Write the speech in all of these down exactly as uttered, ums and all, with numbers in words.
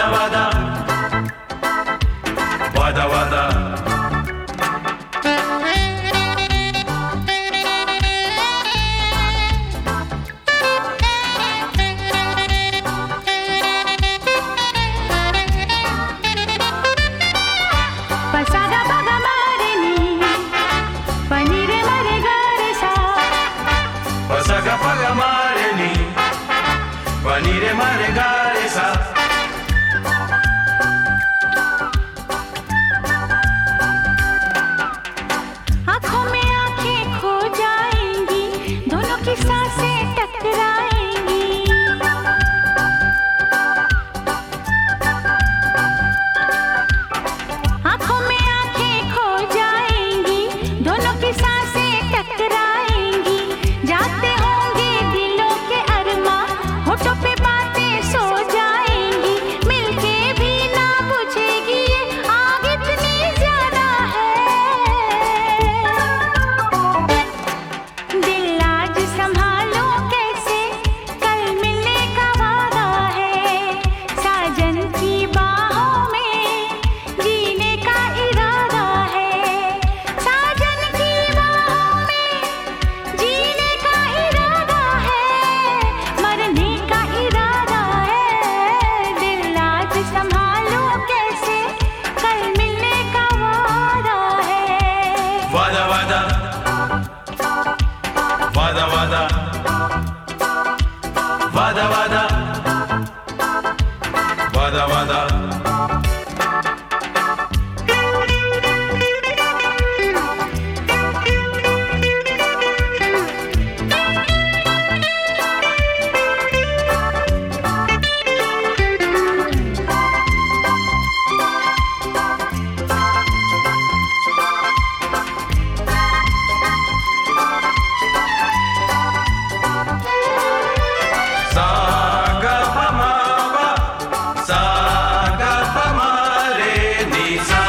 वादा वादा वादा पसागा बगा मारेनी पनीरे मरे गारेसा पसागा बगा मारेनी पनीरे मरे गारेसा आँखों में आँखें खो जाएंगी दोनों की सांसें टकराएंगी आँखों में आँखें खो जाएंगी दोनों की सांसें टकराएंगी जाते होंगे दिलों के अरमा होठों पे बातें सो जाएंगी मिलके भी ना बुझेगी ये आग इतनी ज्यादा है दिल आज संभालो कैसे कल मिलने का वादा है साजन की बाहों में जीने का इरादा है साजन की बाहों में जीने का इरादा है मरने का इरादा है दिल आज संभालो कैसे कल मिलने का वादा है वादा वादा वादा वादा वादा वादा वादा वादा सागा पमावा सागा पमारे निसा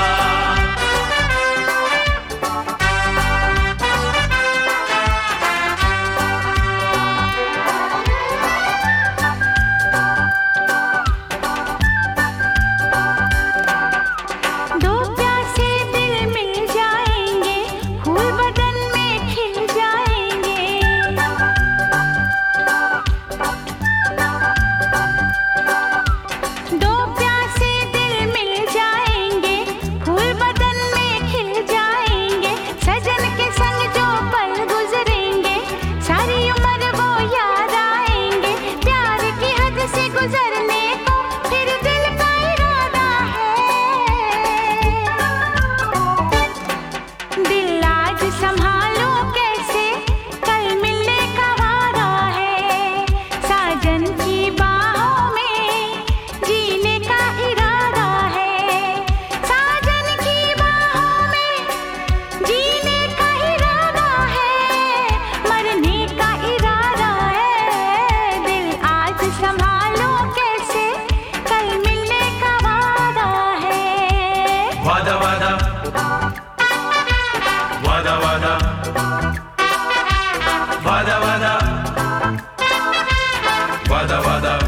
दो प्यासे दिल मिल जाएंगे फूल बदन में खिल जाएंगे दो प्यासे दिल मिल जाएंगे फूल बदन में खिल जाएंगे सजन के संग जो पल गुजरेंगे सारी उम्र वो याद आएंगे प्यार की हद से गुजरने को फिर दिल का इरादा है दिल आज संभालो कैसे कल मिलने का वादा है साजन की बाहों में जीने का इरादा है साजन की बाहों में जीने का इरादा है मरने का इरादा है दिल आज संभालो कैसे कल मिलने का वादा है वादा वादा वादा वादा वादा वादा वादा वादा